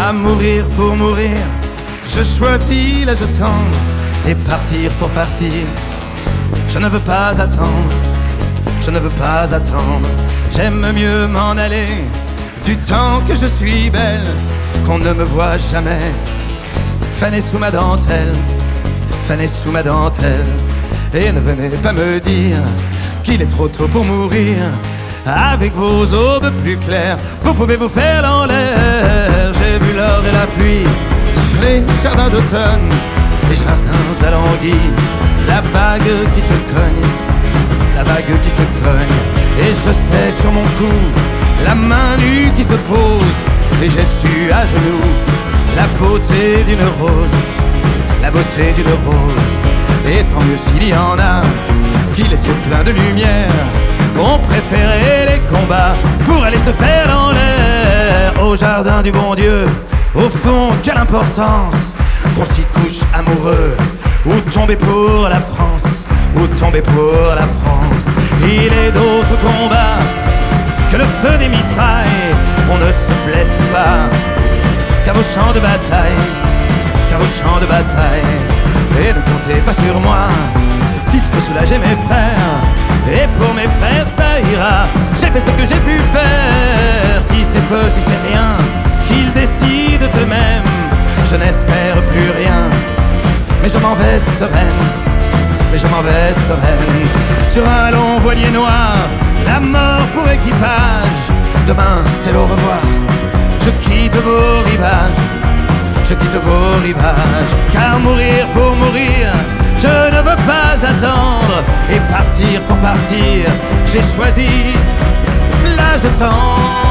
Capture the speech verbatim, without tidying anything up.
À mourir pour mourir, je choisis l'âge tendre. Et partir pour partir, je ne veux pas attendre. Je ne veux pas attendre. J'aime mieux m'en aller du temps que je suis belle, qu'on ne me voit jamais. Fanez sous ma dentelle, fanez sous ma dentelle. Et ne venez pas me dire qu'il est trop tôt pour mourir. Avec vos aubes plus claires, vous pouvez vous faire dans l'air. J'ai vu l'or et la pluie sur les jardins d'automne, les jardins alanguis, la vague qui se cogne, la vague qui se cogne. Et je sais sur mon cou la main nue qui se pose, et j'ai su à genoux la beauté d'une rose, la beauté d'une rose. Et tant mieux s'il y en a qui laissent plein de lumière, ont préféré les combats pour aller se faire dans l'air. Au jardin du bon Dieu, au fond, quelle importance qu'on s'y couche amoureux, ou tomber pour la France, ou tomber pour la France. Il est d'autres combats que le feu des mitrailles. On ne se blesse pas qu'à vos champs de bataille, qu'à vos champs de bataille. Et ne comptez pas sur moi s'il faut soulager mes frères. Et pour mes frères ça ira, j'ai fait ce que j'ai pu faire. Si c'est peu, si c'est rien, qu'ils décident eux-mêmes. Je n'espère plus rien, mais je m'en vais sereine, mais je m'en vais sereine. Sur un long voilier noir, la mort pour équipage. Demain c'est l'au revoir, je quitte vos rivages, je quitte vos rivages. Car mourir pour mourir, je ne veux pas attendre. Et partir pour partir, j'ai choisi l'âge temps.